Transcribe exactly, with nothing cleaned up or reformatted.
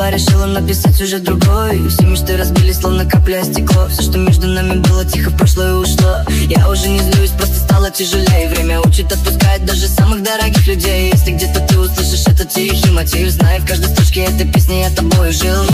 я решила написать уже другой. Все мечты разбились, словно капля о стекло. Все, что между нами было, тихо в прошлое ушло. Я уже не злюсь, просто стало тяжелее. Время учит отпускать даже самых дорогих людей. Если где-то ты услышишь этот тихий мотив, знай, в каждой строчке этой песни я тобой жил.